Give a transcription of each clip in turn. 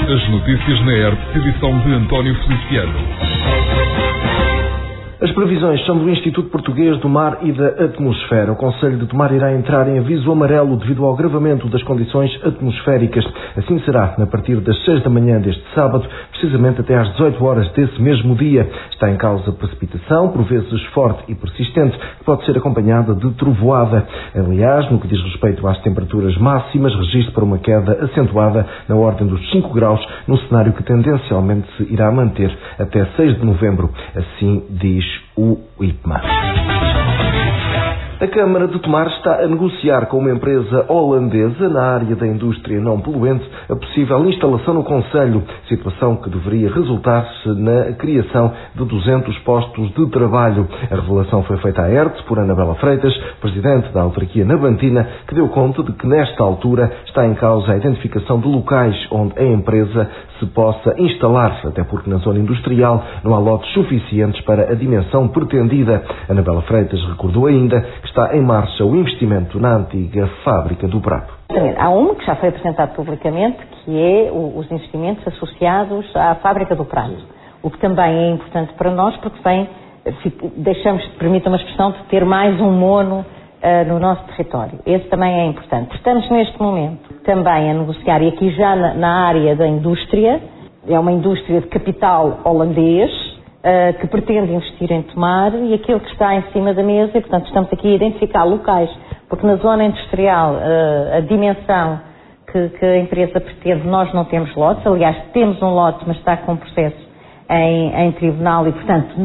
As notícias na ERP, edição de António Feliciano. As previsões são do Instituto Português do Mar e da Atmosfera. O Concelho de Tomar irá entrar em aviso amarelo devido ao agravamento das condições atmosféricas. Assim será a partir das 6 da manhã deste sábado, precisamente até às 18 horas desse mesmo dia. Está em causa precipitação, por vezes forte e persistente, que pode ser acompanhada de trovoada. Aliás, no que diz respeito às temperaturas máximas, registro para uma queda acentuada na ordem dos 5 graus, num cenário que tendencialmente se irá manter até 6 de novembro. Assim diz o IPMA. A Câmara de Tomar está a negociar com uma empresa holandesa na área da indústria não poluente a possível instalação no concelho, situação que deveria resultar-se na criação de 200 postos de trabalho. A revelação foi feita à ERT por Anabela Freitas, presidente da autarquia navantina, que deu conta de que nesta altura está em causa a identificação de locais onde a empresa se possa instalar, até porque na zona industrial não há lotes suficientes para a dimensão pretendida. Anabela Freitas recordou ainda que está em marcha o investimento na antiga fábrica do Prado. Há uma que já foi apresentado publicamente, que é os investimentos associados à fábrica do Prado, o que também é importante para nós, porque permite uma expressão de ter mais um mono no nosso território. Esse também é importante. Estamos neste momento também a negociar, e aqui já na área da indústria, é uma indústria de capital holandês, que pretende investir em Tomar, e aquilo que está em cima da mesa, e portanto estamos aqui a identificar locais, porque na zona industrial a dimensão que a empresa pretende, nós não temos lotes, aliás temos um lote, mas está com um processo em tribunal, e portanto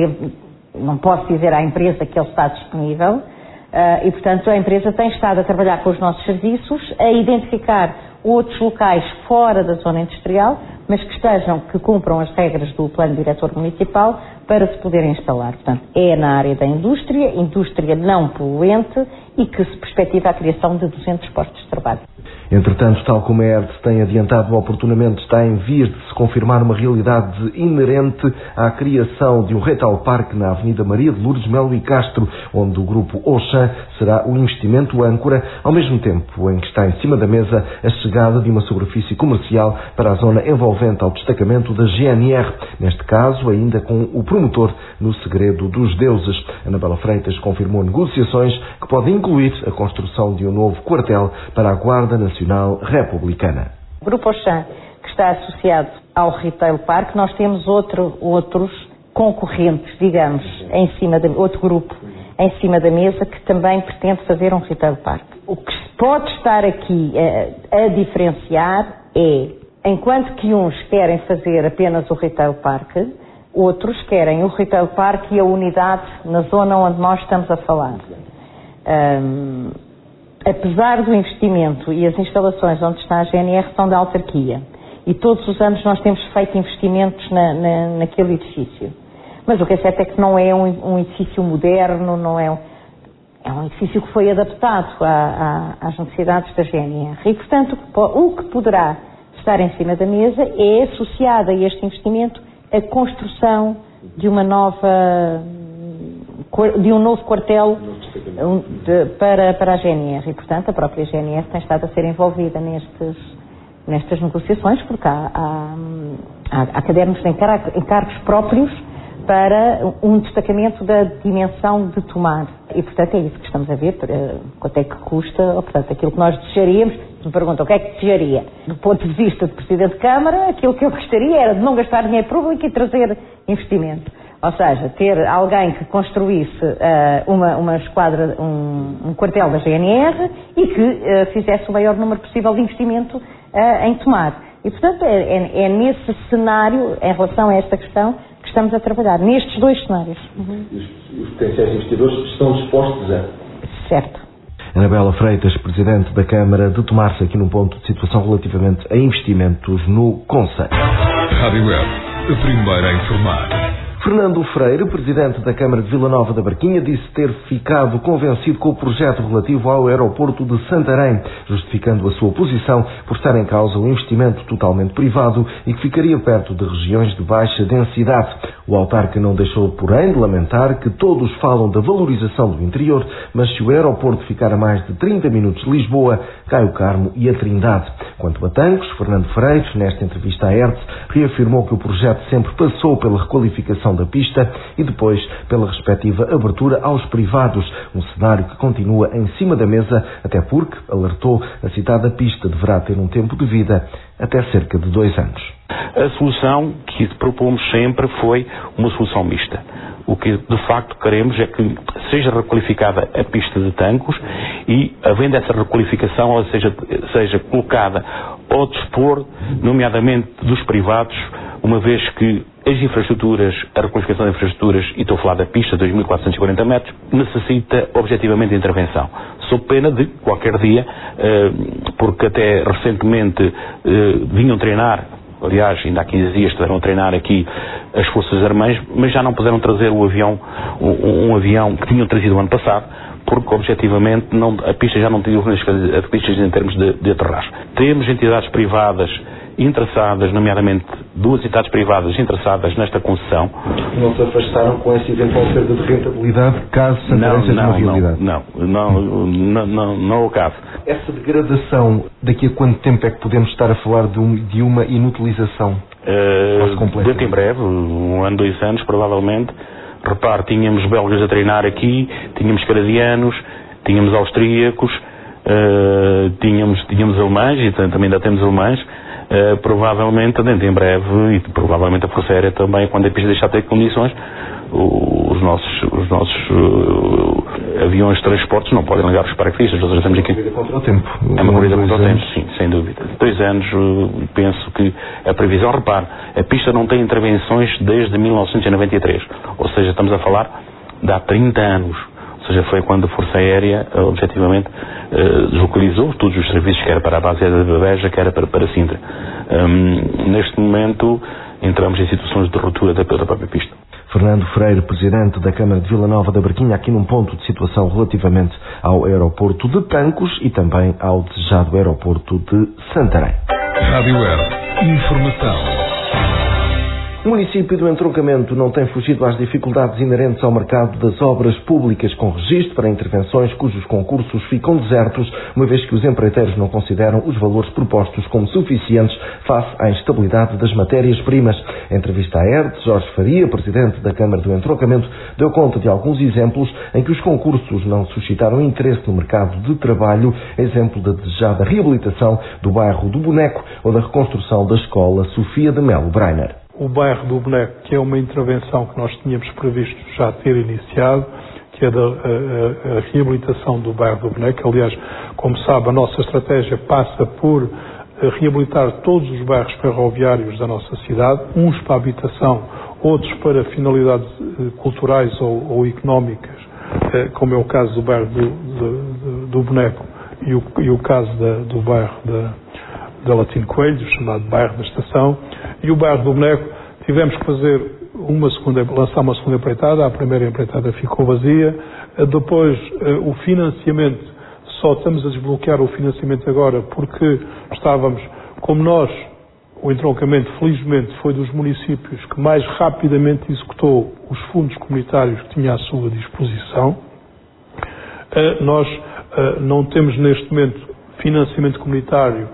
não posso dizer à empresa que ele está disponível. E, portanto, a empresa tem estado a trabalhar com os nossos serviços, a identificar outros locais fora da zona industrial, mas que cumpram as regras do plano diretor municipal para se poderem instalar. Portanto, é na área da indústria não poluente, e que se perspectiva a criação de 200 postos de trabalho. Entretanto, tal como a ERT tem adiantado oportunamente, está em vias de se confirmar uma realidade inerente à criação de um retail park na Avenida Maria de Lourdes Melo e Castro, onde o grupo Auchan será o investimento âncora, ao mesmo tempo em que está em cima da mesa a chegada de uma superfície comercial para a zona envolvente ao destacamento da GNR, neste caso ainda com o promotor no segredo dos deuses. Anabela Freitas confirmou negociações que podem incluir a construção de um novo quartel para a Guarda Nacional Republicana. O Grupo Auchan, que está associado ao Retail Park, nós temos outros concorrentes, digamos, outro grupo em cima da mesa, que também pretende fazer um Retail Park. O que se pode estar aqui a diferenciar é, enquanto que uns querem fazer apenas o Retail Park, outros querem o Retail Park e a unidade na zona onde nós estamos a falar. Apesar do investimento e as instalações onde está a GNR são da autarquia, e todos os anos nós temos feito investimentos naquele edifício, mas o que é certo é que não é um edifício moderno, é um edifício que foi adaptado às necessidades da GNR, e portanto o que poderá estar em cima da mesa é associada a este investimento a construção de um novo quartel para a GNR, e portanto a própria GNR tem estado a ser envolvida nestas negociações, porque há cadernos de encargos próprios para um destacamento da dimensão de Tomar, e portanto é isso que estamos a ver, quanto é que custa, ou portanto aquilo que nós desejaríamos. Me perguntam o que é que desejaria. Do ponto de vista de Presidente de Câmara, aquilo que eu gostaria era de não gastar dinheiro público e trazer investimento. Ou seja, ter alguém que construísse uma esquadra, um quartel da GNR, e que fizesse o maior número possível de investimento em Tomar. E, portanto, é nesse cenário, em relação a esta questão, que estamos a trabalhar, nestes dois cenários. Os potenciais investidores estão dispostos a... Certo. Anabela Freitas, presidente da Câmara de Tomar-se aqui num ponto de situação relativamente a investimentos no concelho. Rádio Web, a primeira a informar. Fernando Freire, presidente da Câmara de Vila Nova da Barquinha, disse ter ficado convencido com o projeto relativo ao aeroporto de Santarém, justificando a sua posição por estar em causa um investimento totalmente privado e que ficaria perto de regiões de baixa densidade. O autarca não deixou, porém, de lamentar que todos falam da valorização do interior, mas se o aeroporto ficar a mais de 30 minutos de Lisboa, Caio Carmo e a Trindade. Quanto a Tancos, Fernando Freire, nesta entrevista à ERTE, reafirmou que o projeto sempre passou pela requalificação da pista e depois pela respectiva abertura aos privados, um cenário que continua em cima da mesa, até porque, alertou, a citada pista deverá ter um tempo de vida até cerca de 2 anos. A solução que propomos sempre foi uma solução mista. O que de facto queremos é que seja requalificada a pista de Tancos e, havendo essa requalificação, ela seja colocada ao dispor, nomeadamente dos privados, uma vez que as infraestruturas, a requalificação das infraestruturas, e estou a falar da pista de 2.440 metros, necessita objetivamente de intervenção. Sob pena de, qualquer dia, porque até recentemente vinham treinar, aliás, ainda há 15 dias estiveram a treinar aqui as Forças Armãs, mas já não puderam trazer o avião, um avião que tinham trazido o ano passado, porque objetivamente a pista já não tinha as características em termos de aterragem. Temos entidades privadas interessadas, nomeadamente 2 entidades privadas interessadas nesta concessão. Não se afastaram com essa eventual perda de rentabilidade, caso Santarém seja uma realidade? Não o caso. Essa degradação, daqui a quanto tempo é que podemos estar a falar de uma inutilização? Dentro em breve, 1 ano, 2 anos, provavelmente. Repare, tínhamos belgas a treinar aqui, tínhamos canadianos, tínhamos austríacos, tínhamos alemães, e também ainda temos alemães. Provavelmente, dentro em breve, e provavelmente a Força Aérea também, quando a pista deixar de ter condições, os nossos aviões de transportes não podem ligar os paraquedistas. Nós estamos aqui. É uma corrida contra o tempo. É uma corrida contra o tempo, sim, sem dúvida. 2 anos, penso que a previsão, repare, a pista não tem intervenções desde 1993, ou seja, estamos a falar de há 30 anos. Ou seja, foi quando a Força Aérea, objetivamente, deslocalizou todos os serviços, quer para a base aérea de Beja, quer para Sintra. Neste momento, entramos em situações de ruptura da própria pista. Fernando Freire, Presidente da Câmara de Vila Nova da Barquinha, aqui num ponto de situação relativamente ao aeroporto de Tancos e também ao desejado aeroporto de Santarém. Rádio ERTE. Informação. O município do Entroncamento não tem fugido às dificuldades inerentes ao mercado das obras públicas com registro para intervenções cujos concursos ficam desertos, uma vez que os empreiteiros não consideram os valores propostos como suficientes face à instabilidade das matérias-primas. Em entrevista à ERTE, Jorge Faria, Presidente da Câmara do Entroncamento, deu conta de alguns exemplos em que os concursos não suscitaram interesse no mercado de trabalho, exemplo da desejada reabilitação do bairro do Boneco ou da reconstrução da escola Sofia de Melo Breiner. O bairro do Boneco, que é uma intervenção que nós tínhamos previsto já ter iniciado, que é a reabilitação do bairro do Boneco. Aliás, como sabe, a nossa estratégia passa por reabilitar todos os bairros ferroviários da nossa cidade, uns para habitação, outros para finalidades culturais ou económicas, como é o caso do bairro do Boneco e o caso do bairro da Latino Coelho, chamado bairro da Estação. E o bairro do Boneco tivemos que fazer lançar uma segunda empreitada. A primeira empreitada ficou vazia. Depois o financiamento, só estamos a desbloquear o financiamento agora porque estávamos, como nós, o Entroncamento felizmente foi dos municípios que mais rapidamente executou os fundos comunitários que tinha à sua disposição. Nós não temos neste momento financiamento comunitário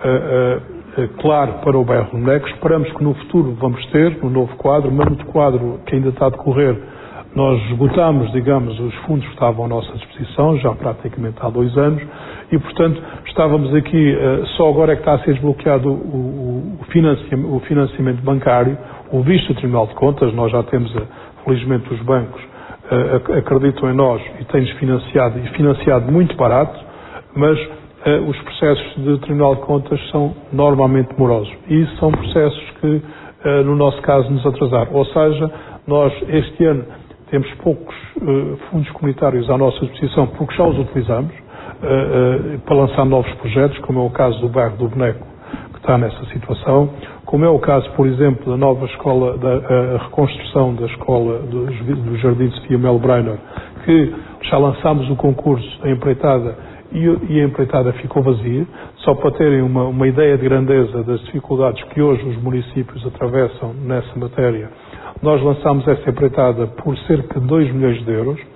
claro para o bairro do Boneco. Esperamos que no futuro vamos ter, no novo quadro, mas no quadro que ainda está a decorrer, nós esgotámos, digamos, os fundos que estavam à nossa disposição, já praticamente há 2 anos, e, portanto, estávamos aqui, só agora é que está a ser desbloqueado o financiamento bancário, o visto do Tribunal de Contas. Nós já temos, felizmente, os bancos acreditam em nós e têm-nos financiado muito barato, mas os processos do Tribunal de Contas são normalmente morosos. E são processos que, no nosso caso, nos atrasaram. Ou seja, nós este ano temos poucos fundos comunitários à nossa disposição porque já os utilizamos para lançar novos projetos, como é o caso do bairro do Boneco, que está nessa situação, como é o caso, por exemplo, da nova escola, da reconstrução da escola do Jardim Sofia Melo Breiner, que já lançámos o concurso, a empreitada, e a empreitada ficou vazia. Só para terem uma ideia de grandeza das dificuldades que hoje os municípios atravessam nessa matéria, nós lançámos essa empreitada por cerca de 2 milhões de euros.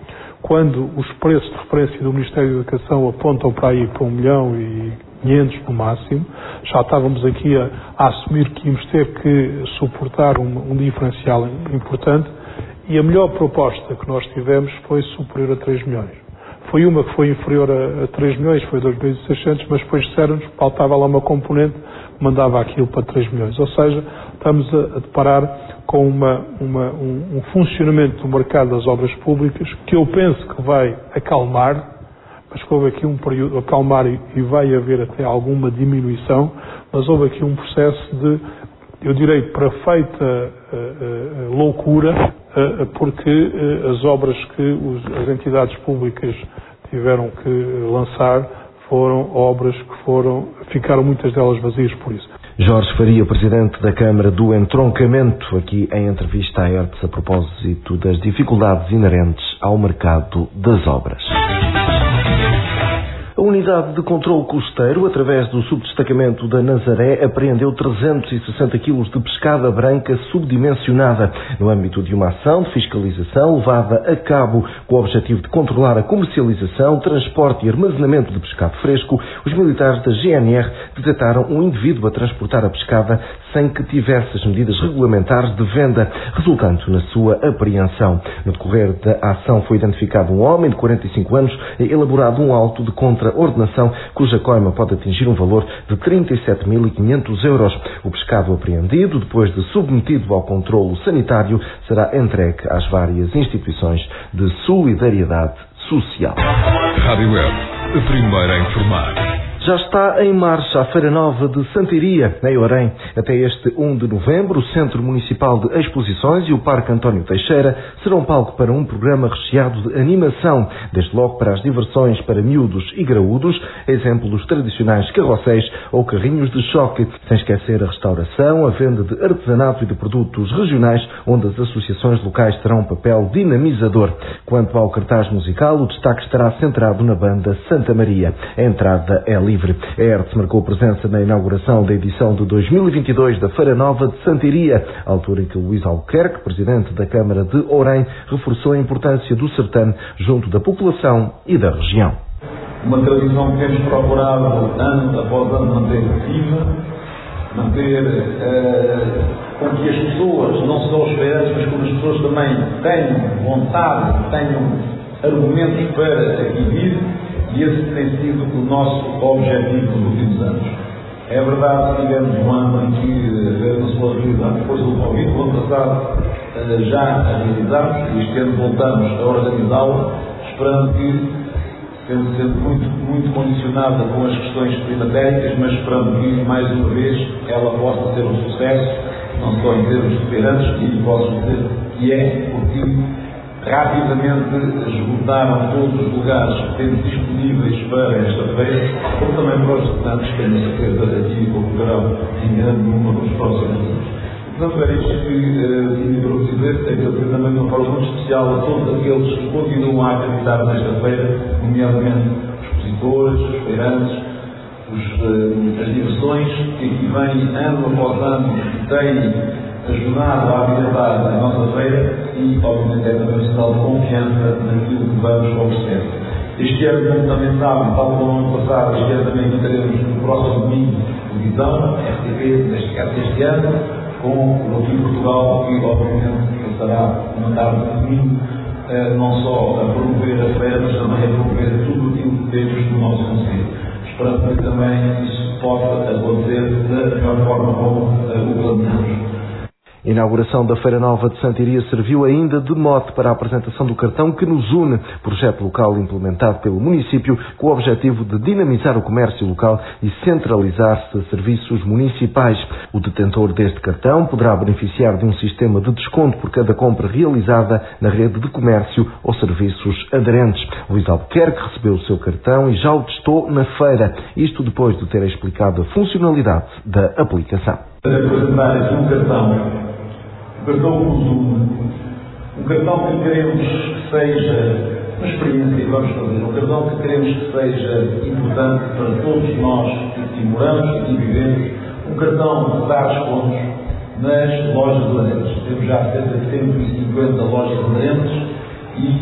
quando os preços de referência do Ministério da Educação apontam para aí para 1.500.000 no máximo, já estávamos aqui a assumir que íamos ter que suportar um diferencial importante, e a melhor proposta que nós tivemos foi superior a 3 milhões. Foi uma que foi inferior a 3 milhões, foi 2.600, mas depois disseram-nos que faltava lá uma componente que mandava aquilo para 3 milhões. Ou seja, estamos a deparar com um funcionamento do mercado das obras públicas que eu penso que vai acalmar, mas que houve aqui um período, acalmar e vai haver até alguma diminuição, mas houve aqui um processo de, eu direi, perfeita loucura, porque as obras que as entidades públicas tiveram que lançar foram obras que ficaram muitas delas vazias por isso. Jorge Faria, Presidente da Câmara do Entroncamento, aqui em entrevista à ERTS a propósito das dificuldades inerentes ao mercado das obras. A Unidade de Controlo Costeiro, através do subdestacamento da Nazaré, apreendeu 360 quilos de pescada branca subdimensionada no âmbito de uma ação de fiscalização levada a cabo com o objetivo de controlar a comercialização, transporte e armazenamento de pescado fresco. Os militares da GNR detectaram um indivíduo a transportar a pescada sem que tivesse as medidas regulamentares de venda, resultando na sua apreensão. No decorrer da ação foi identificado um homem de 45 anos e elaborado um auto de contra-ordenação, cuja coima pode atingir um valor de 37.500 euros. O pescado apreendido, depois de submetido ao controlo sanitário, será entregue às várias instituições de solidariedade social. Rádio Web, a primeira a informar. Já está em marcha a Feira Nova de Santiria, em Orém. Até este 1 de novembro, o Centro Municipal de Exposições e o Parque António Teixeira serão palco para um programa recheado de animação, desde logo para as diversões para miúdos e graúdos, exemplo dos tradicionais carrosséis ou carrinhos de choque, sem esquecer a restauração, a venda de artesanato e de produtos regionais, onde as associações locais terão um papel dinamizador. Quanto ao cartaz musical, o destaque estará centrado na banda Santa Maria. A entrada é livre. A ERTS marcou presença na inauguração da edição de 2022 da Feira Nova de Santiria, à altura em que Luís Albuquerque, Presidente da Câmara de Orém, reforçou a importância do certame junto da população e da região. Uma tradição que temos procurado ano após ano manter viva, com que as pessoas, não só os feirantes, mas que as pessoas também tenham vontade, tenham argumentos para aqui vir. E esse tem sido o nosso objetivo nos últimos anos. É verdade que tivemos um ano em que a sua realizar depois do Covid, o ano passado já a realizamos, e este ano voltamos a organizá-lo, esperando que, sendo muito condicionada com as questões climatéricas, mas esperando que, mais uma vez, ela possa ser um sucesso, não só em termos de feirantes, e posso dizer que é, porque rapidamente esgotaram todos os lugares que temos disponíveis para esta feira, como também para os estudantes que tenho certeza aqui ocorrerão em grande número nos próximos anos. Portanto, é isto que tinha para dizer, tenho que dizer também de uma forma muito especial a todos aqueles que continuam a acreditar nesta feira, nomeadamente os expositores, os feirantes, as diversões que aqui vêm ano após ano e têm ajudado a habilitar a nossa feira e, obviamente, é também um sinal de confiança naquilo que vamos oferecer. Este ano, como também sabem, tal como no ano passado, este ano também teremos no próximo domingo televisão, RTP, neste caso este ano, com o Loteria Portugal, que, obviamente, estará uma tarde de domingo, não só a promover a feira, mas também a promover tudo aquilo que temos no nosso conselho. Esperando que também isso possa acontecer da melhor forma como o planeamos. A inauguração da Feira Nova de Santiria serviu ainda de mote para a apresentação do Cartão que nos une, projeto local implementado pelo município com o objetivo de dinamizar o comércio local e centralizar-se a serviços municipais. O detentor deste cartão poderá beneficiar de um sistema de desconto por cada compra realizada na rede de comércio ou serviços aderentes. Luís Albuquerque recebeu o seu cartão e já o testou na feira, isto depois de ter explicado a funcionalidade da aplicação. Para apresentar aqui um cartão que nos une, um cartão que queremos que seja uma experiência que vamos fazer, um cartão que queremos que seja importante para todos nós que aqui moramos e vivemos, um cartão que dá descontos nas lojas aderentes. Temos já cerca de 150 lojas aderentes e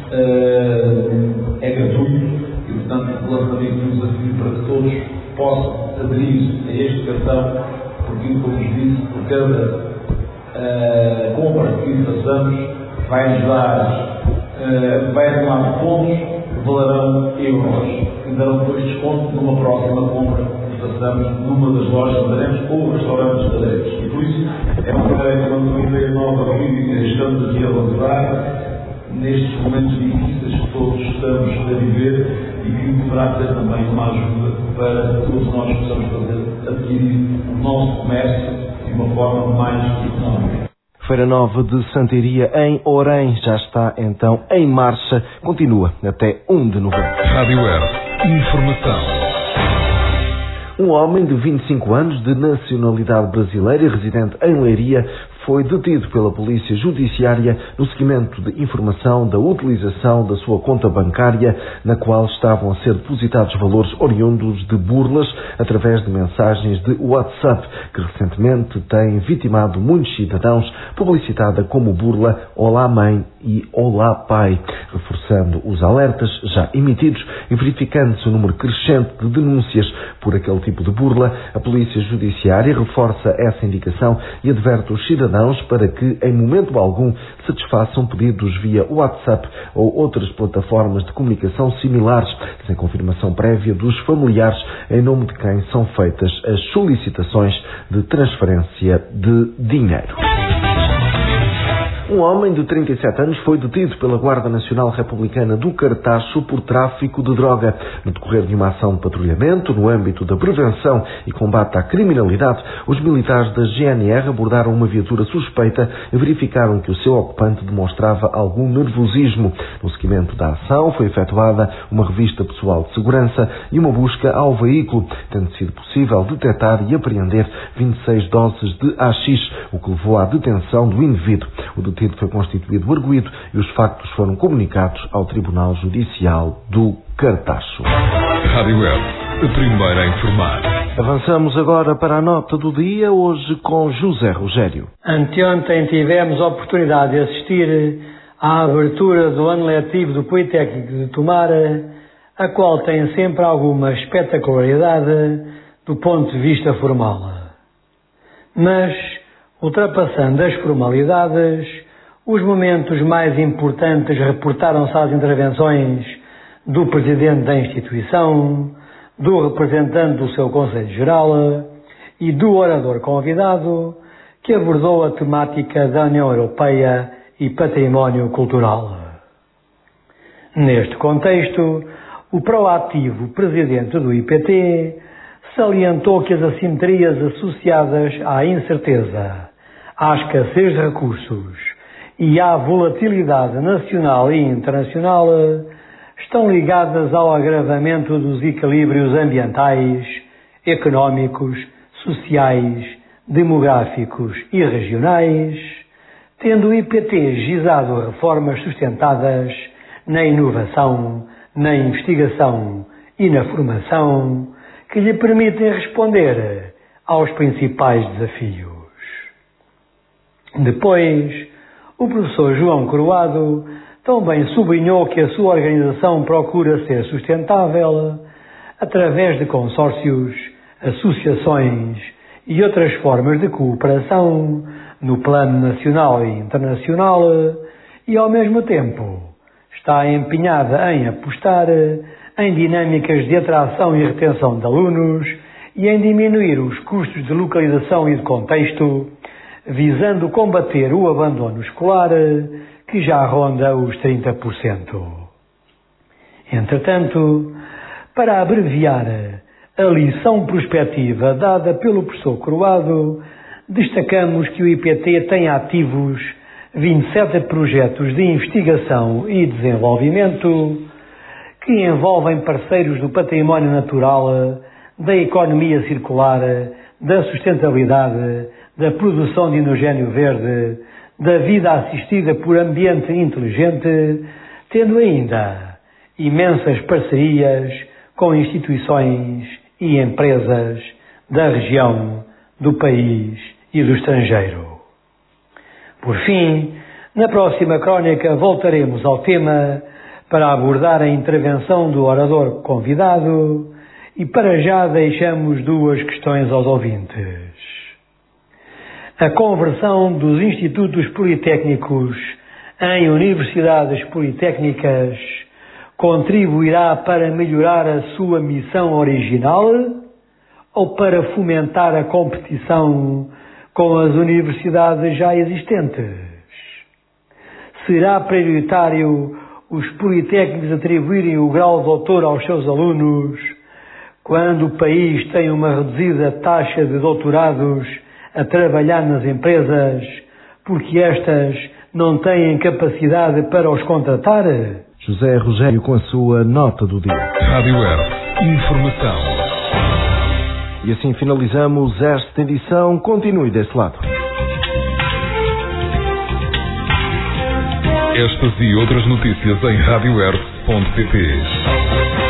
é gratuito e, portanto, lançamento um desafio para que todos possam aderir a este cartão, porque, como vos disse, por cada compra que façamos vai acumular pontos que valerão euros, que darão depois desconto numa próxima compra que façamos numa das lojas de aderentes ou restaurantes de aderentes. E por isso é uma ideia nova que estamos aqui a elaborar nestes momentos difíceis que todos estamos a viver e que poderá ser também uma ajuda para todos nós possamos adquirir o nosso comércio de uma forma mais económica. Feira Nova de Santiria em Orém já está então em marcha, continua até 1 de novembro. Rádio Web, informação. Um homem de 25 anos, de nacionalidade brasileira e residente em Leiria, foi detido pela Polícia Judiciária no seguimento de informação da utilização da sua conta bancária, na qual estavam a ser depositados valores oriundos de burlas através de mensagens de WhatsApp, que recentemente têm vitimado muitos cidadãos, publicitada como burla Olá Mãe e Olá Pai, reforçando os alertas já emitidos e verificando-se o número crescente de denúncias por aquele tipo de burla. A Polícia Judiciária reforça essa indicação e adverte os cidadãos para que, em momento algum, satisfaçam pedidos via WhatsApp ou outras plataformas de comunicação similares, sem confirmação prévia dos familiares, em nome de quem são feitas as solicitações de transferência de dinheiro. Um homem de 37 anos foi detido pela Guarda Nacional Republicana do Cartacho por tráfico de droga. No decorrer de uma ação de patrulhamento, no âmbito da prevenção e combate à criminalidade, os militares da GNR abordaram uma viatura suspeita e verificaram que o seu ocupante demonstrava algum nervosismo. No seguimento da ação, foi efetuada uma revista pessoal de segurança e uma busca ao veículo, tendo sido possível detectar e apreender 26 doses de haxixe, o que levou à detenção do indivíduo. O detido foi constituído arguido e os factos foram comunicados ao Tribunal Judicial do Cartacho. Rádio Web, a primeira a informar. Avançamos agora para a nota do dia, hoje com José Rogério. Anteontem tivemos a oportunidade de assistir à abertura do ano letivo do Politécnico de Tomar, a qual tem sempre alguma espetacularidade do ponto de vista formal. Mas, ultrapassando as formalidades, os momentos mais importantes reportaram-se às intervenções do presidente da instituição, do representante do seu Conselho Geral e do orador convidado, que abordou a temática da União Europeia e património cultural. Neste contexto, o proativo presidente do IPT salientou que as assimetrias associadas à incerteza, à escassez de recursos e à volatilidade nacional e internacional estão ligadas ao agravamento dos equilíbrios ambientais, económicos, sociais, demográficos e regionais, tendo o IPT gizado reformas sustentadas na inovação, na investigação e na formação que lhe permitem responder aos principais desafios. Depois, o professor João Croado também sublinhou que a sua organização procura ser sustentável através de consórcios, associações e outras formas de cooperação no plano nacional e internacional e, ao mesmo tempo, está empenhada em apostar em dinâmicas de atração e retenção de alunos e em diminuir os custos de localização e de contexto, visando combater o abandono escolar, que já ronda os 30%. Entretanto, para abreviar a lição prospectiva dada pelo professor Croado, destacamos que o IPT tem ativos 27 projetos de investigação e desenvolvimento que envolvem parceiros do património natural, da economia circular, da sustentabilidade, da produção de hidrogênio verde, da vida assistida por ambiente inteligente, tendo ainda imensas parcerias com instituições e empresas da região, do país e do estrangeiro. Por fim, na próxima crónica voltaremos ao tema para abordar a intervenção do orador convidado e para já deixamos 2 questões aos ouvintes. A conversão dos institutos politécnicos em universidades politécnicas contribuirá para melhorar a sua missão original ou para fomentar a competição com as universidades já existentes? Será prioritário os politécnicos atribuírem o grau de doutor aos seus alunos quando o país tem uma reduzida taxa de doutorados a trabalhar nas empresas porque estas não têm capacidade para os contratar? José Rogério com a sua nota do dia. Rádio Earth. Informação. E assim finalizamos esta edição. Continue desse lado. Estas e outras notícias em radioearth.pt.